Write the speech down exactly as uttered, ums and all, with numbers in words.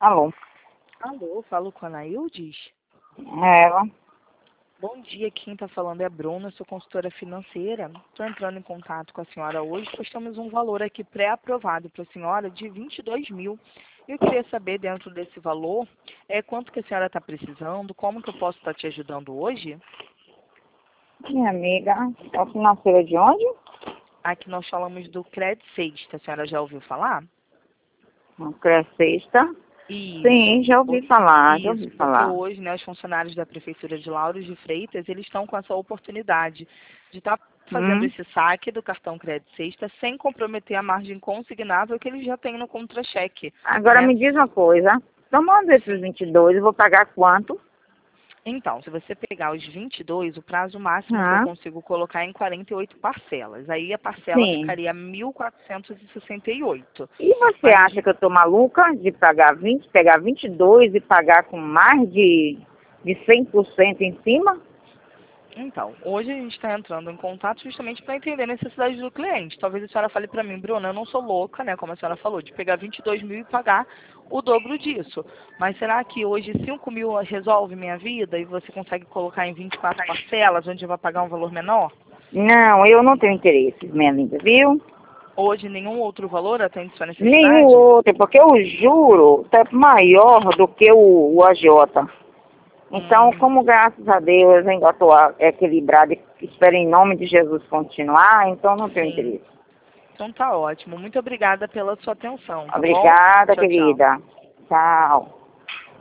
Alô? Alô, falo com a Anaildes? É ela? Bom dia, quem está falando é a Bruna, sou consultora financeira. Estou entrando em contato com a senhora hoje, pois temos um valor aqui pré-aprovado para a senhora de vinte e dois mil. Eu queria saber, dentro desse valor, é, quanto que a senhora está precisando, como que eu posso estar te ajudando hoje? Minha amiga, é financeira de onde? Aqui nós falamos do Credit Sexta, a senhora já ouviu falar? Não, Crescesta. Isso. Sim, já ouvi falar, já Isso, ouvi porque falar. hoje, né, os funcionários da Prefeitura de Lauros de Freitas, eles estão com essa oportunidade de estar fazendo Hum? esse saque do cartão Crédito Sexta sem comprometer a margem consignável que eles já têm no contra-cheque, Agora né? me diz uma coisa. Tomando esses Sim. vinte e dois, eu vou pagar quanto? Então, se você pegar os vinte e dois, o prazo máximo que eu Ah, consigo colocar é em quarenta e oito parcelas. Aí a parcela sim. ficaria mil quatrocentos e sessenta e oito. E você Mas acha que eu tô maluca de pagar vinte, pegar vinte e dois e pagar com mais de, de cem por cento em cima? Então, hoje a gente está entrando em contato justamente para entender a necessidade do cliente. Talvez a senhora fale para mim, Bruna, eu não sou louca, né, como a senhora falou, de pegar vinte e dois mil e pagar o dobro disso. Mas será que hoje cinco mil resolve minha vida e você consegue colocar em vinte e quatro parcelas, onde eu vou pagar um valor menor? Não, eu não tenho interesse, minha linda, viu? Hoje nenhum outro valor atende sua Nenhum necessidade? outro, porque o juro tá maior do que o, o A J. Então, Hum, como graças a Deus ainda estou equilibrada e espero em nome de Jesus continuar, então não tenho sim. interesse. Então tá ótimo. Muito obrigada pela sua atenção, tá bom? Obrigada, Tchau, tchau. querida. Tchau.